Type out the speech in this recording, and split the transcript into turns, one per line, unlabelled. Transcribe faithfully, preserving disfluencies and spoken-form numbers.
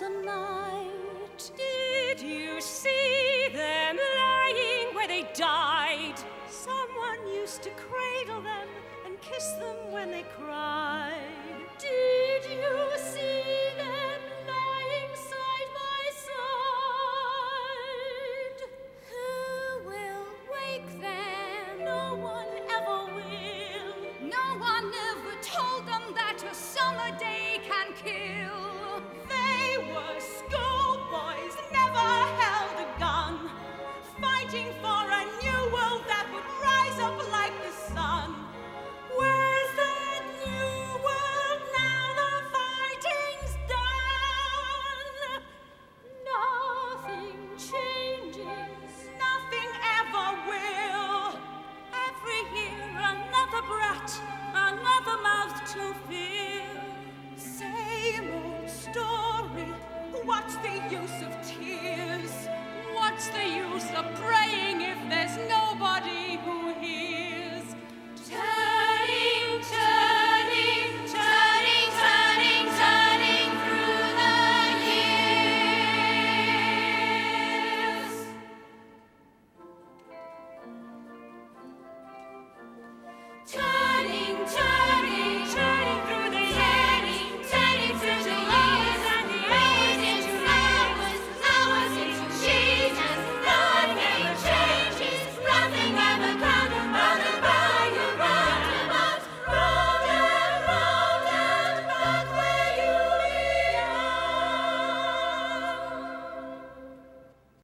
lonesome night.
Did you see them lying where they died?
Someone used to cradle them and kiss them when they cried.
Did you see them lying side by side?
Who will wake them?
No one ever will.
No one ever told them that a summer day can kill.